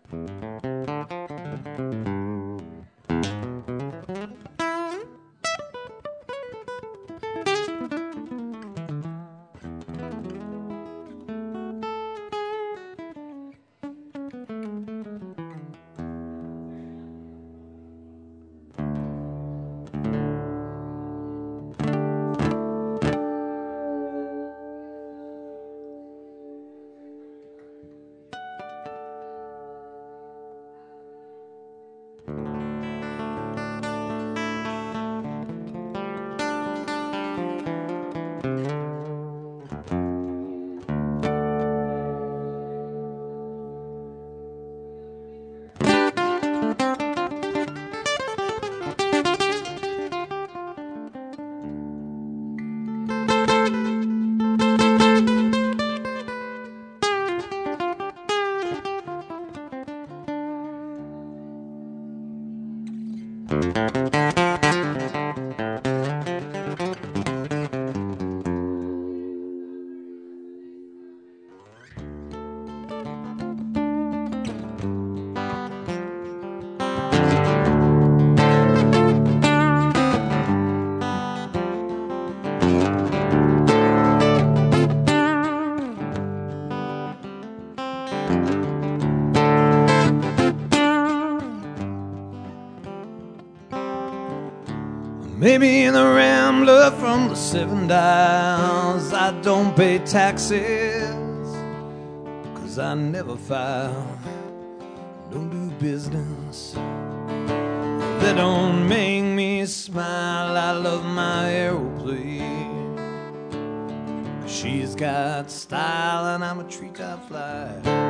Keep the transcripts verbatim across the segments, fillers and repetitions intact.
Maybe in the Rambler from the Seven Dials, I don't pay taxes, 'cause I never file, don't do business. They don't make me smile. I love my aeroplane, 'cause she's got style and I'm a treetop fly.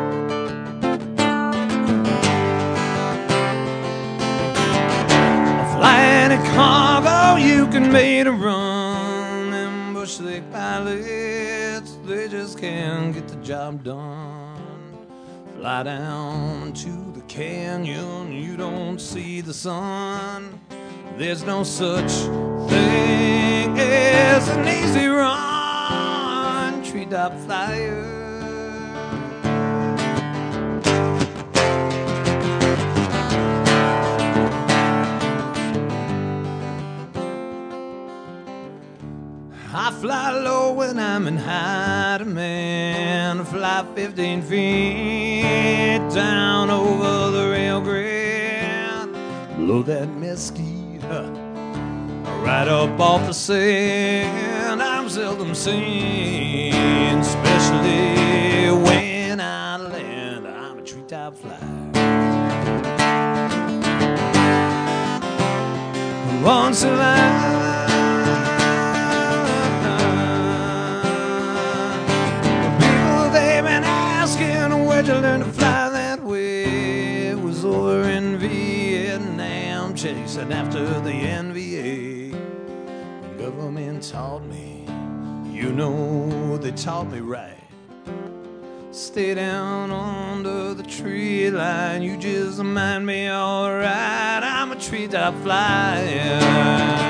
Flying a cargo, you can make a run. Them Bush League pilots, they just can't get the job done. Fly down to the canyon, you don't see the sun. There's no such thing as an easy run, treetop flyer. I fly low when I'm in high demand. I fly fifteen feet down over the Rio Grande, below that mesquite, huh, right up off the sand. I'm seldom seen, especially when I land. I'm a treetop flyer. Once in a life, where'd you learn to fly that way? It was over in Vietnam, chasing after the N V A. The government taught me, you know they taught me right. Stay down under the tree line, you just mind me alright. I'm a treetop flyer.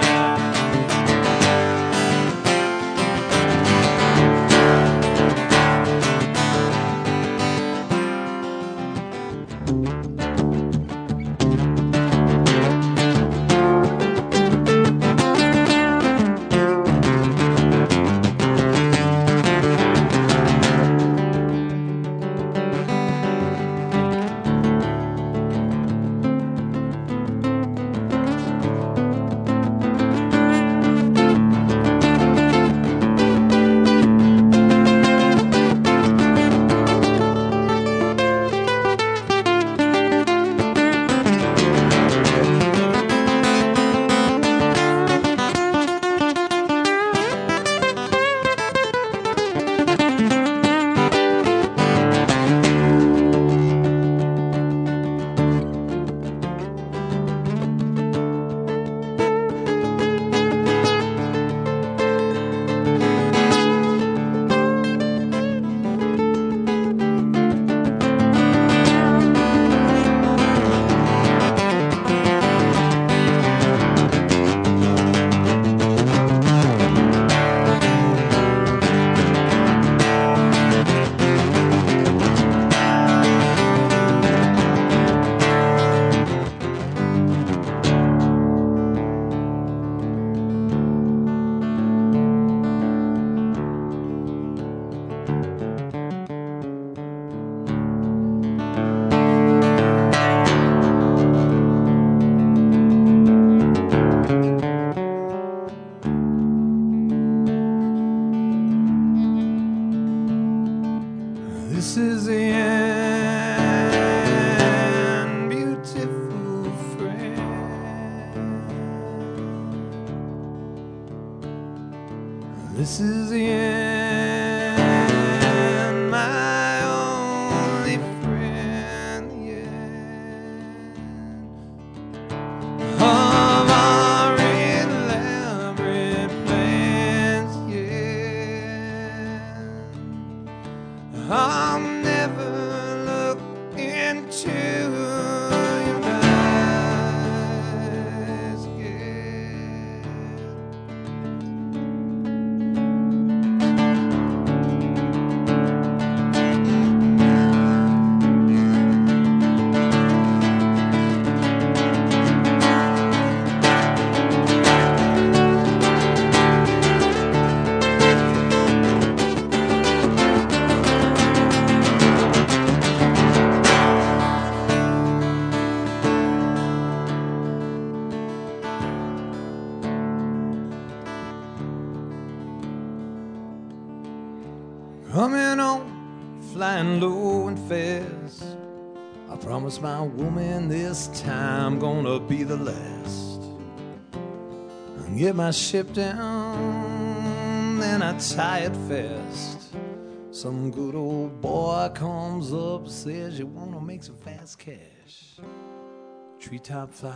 past. I promise my woman this time gonna be the last. I get my ship down, then I tie it fast. Some good old boy comes up, says you wanna make some fast cash. Treetop fly.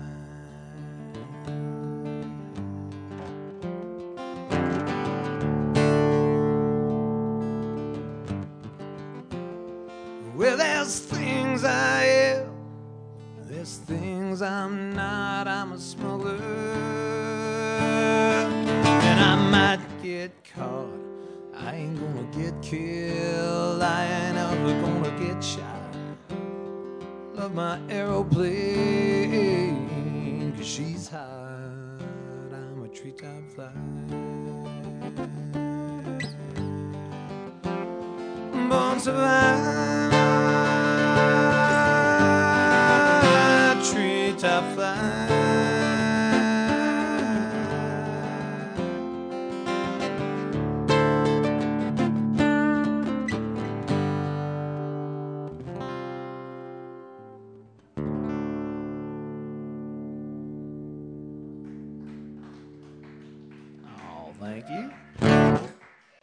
Well, there's things I am, there's things I'm not. I'm a smuggler, and I might get caught. I ain't gonna get killed, I ain't ever gonna get shot. Love my aeroplane, 'cause she's hot. I'm a treetop fly. Born to fly, treetop fly. Oh, thank you.